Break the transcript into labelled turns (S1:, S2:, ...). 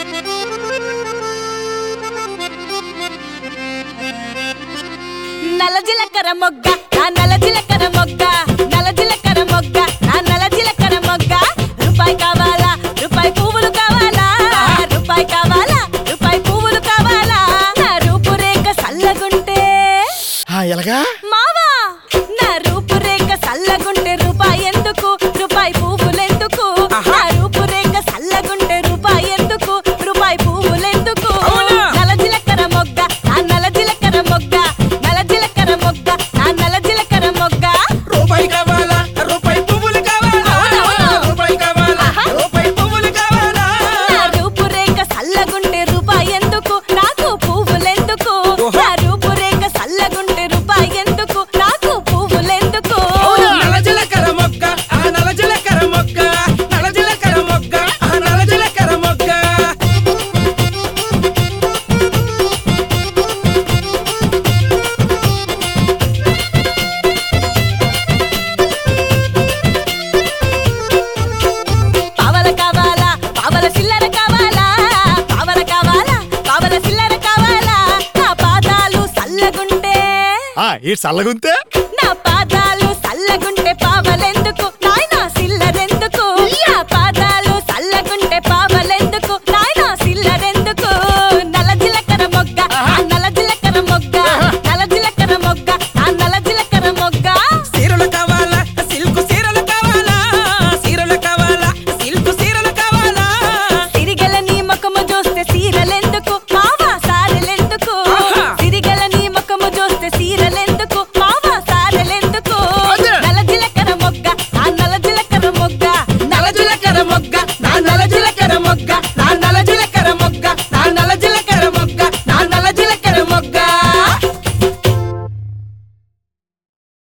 S1: నల్ల జీలకర్ర మొగ్గ నా నల్ల జీలకర్ర మొగ్గ నల్ల జీలకర్ర మొగ్గ నా నల్ల జీలకర్ర మొగ్గ రూపాయి కావాలా రూపాయి పువ్వులు కావాలా రూపాయి కావాలా రూపాయి పువ్వులు కావాలా నా రూపురేఖ సల్లగుంటే
S2: ఎలాగా
S1: మావా నా రూపురేఖ సల్లగుంటే రూపాయి ఎందుకు రూపాయి పువ్వులెందుకు నా రూపురేఖ సల్లగుంటే రూపాయి ఎందుకు రూపాయి పువ్వులెందుకు నల్ల జీలకర్ర మొగ్గ నా నల్ల జీలకర్ర మొగ్గ నల్ల జీలకర్ర మొగ్గ నా నల్ల జీలకర్ర మొగ్గ
S3: రూపాయి కావాలా రూపాయి పువ్వులు కావాలా రూపాయి కావాలా రూపాయి పువ్వులు కావాలా
S1: నా రూపురేఖ సల్లగుంటే రూపాయి ఎందుకు నాకు పువ్వులెందుకు నా రూపురేఖ సల్లగుంటే రూపాయి ఎందుకు నాకు పువ్వులెందుకు
S3: నల్ల జీలకర్ర మొగ్గ ఆ నల్ల జీలకర్ర మొగ్గ నల్ల జీలకర్ర మొగ్గ ఆ నల్ల జీలకర్ర మొగ్గ
S1: పావల కావాలా పావల చిల్లర కావాలా పావల కావాలా పావల చిల్లర కావాలా నా పాదాలు సల్లగుంటే
S2: ఈ చల్లగుంతే
S1: నా పాదాలు సల్లగుంటే పావలెందుకు నాయనా సిల్లరెందుకు నా